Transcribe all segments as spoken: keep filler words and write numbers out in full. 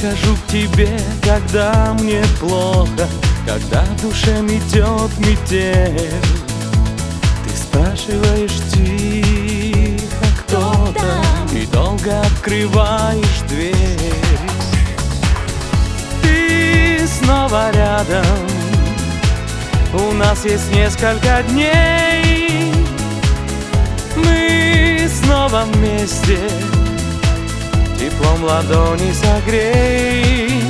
прихожу к тебе, когда мне плохо, когда в душе метет метель. Ты спрашиваешь тихо, кто там, и долго открываешь дверь. Ты снова рядом, у нас есть несколько дней. Мы снова вместе, теплом ладони согрей.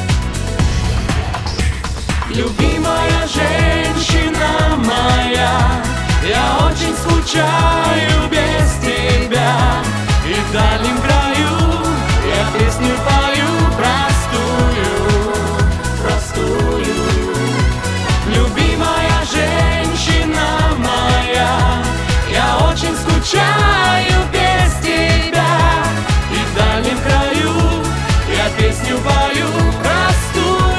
Любимая женщина моя, я очень скучаю без тебя. И в дальнем краю я песню пою простую, простую. Любимая женщина моя, я очень скучаю без тебя. И в дальнем краю я песню пою простую.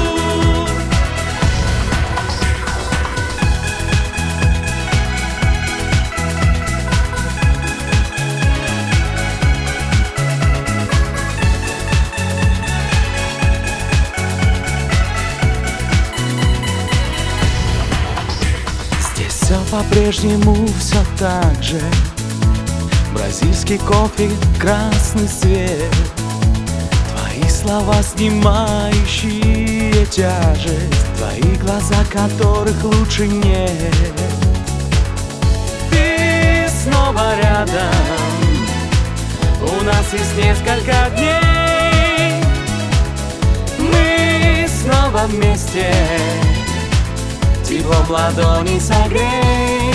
Здесь все по-прежнему, все так же. Бразильский кофе, красный свет, твои слова, снимающие тяжесть, твои глаза, которых лучше нет. Ты снова рядом, у нас есть несколько дней. Мы снова вместе, теплом ладони согрей.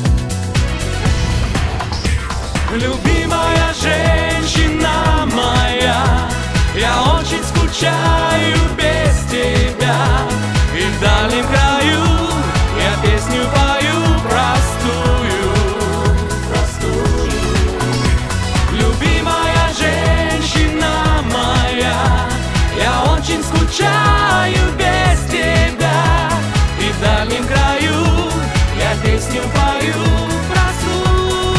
Любимая женщина моя, я очень скучаю без тебя. И в дальнем краю я песню пою простую, простую. Любимая женщина моя, я очень скучаю без тебя. И в дальнем краю я песню пою простую.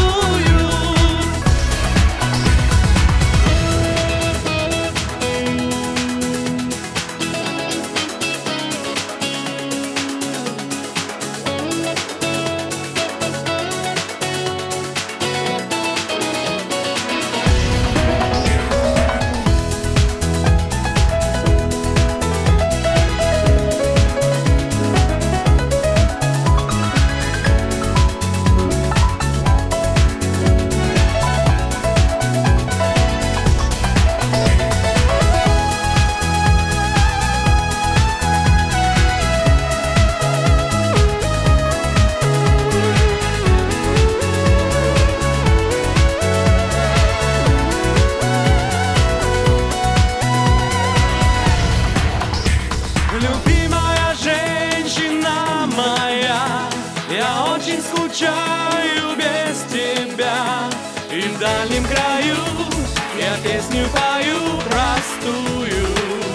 Любимая женщина моя, я очень скучаю без тебя. И в дальнем краю я песню пою простую.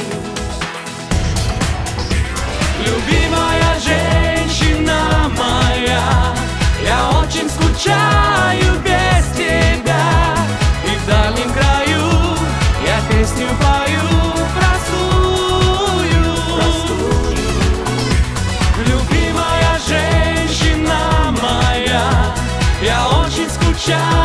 Любимая женщина моя, я очень скучаю без тебя. И в дальнем краю я песню пою простую. Любимая женщина моя, я очень скучаю.